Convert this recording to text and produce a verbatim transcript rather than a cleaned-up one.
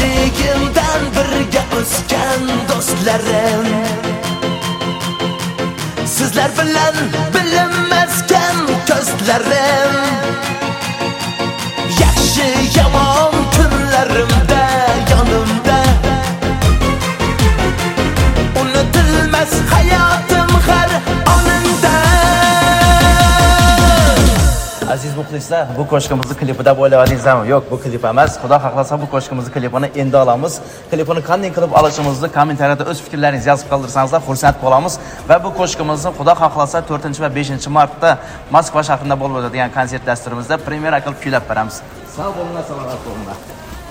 yoshligimdan birga o'sgan do'stlarim, sizlar bilan bilinmaskan ko'zlarim, yaxshi yomon kunlarimda yonimda, unutilmas hayotim har onimda. Aziz muxlislar, bu qo'shig'imizni klipida bo'layotganingizmi? Yo'q, bu klip emas. Xudo xohlasa bu qo'shig'imizni klipini endi olamiz. Klipini qanday qilib olishimizni kommentariyada o'z fikrlaringizni yozib qoldirsangizlar xursand bo'lamiz va bu qo'shig'imizni Xudo xohlasa to'rtinchi va beshinchi martda Moskva shahrida bo'lib o'tadigan konsert dasturimizda premyera qilib kuylab beramiz. Sog' bo'linglar, salomat bo'linglar.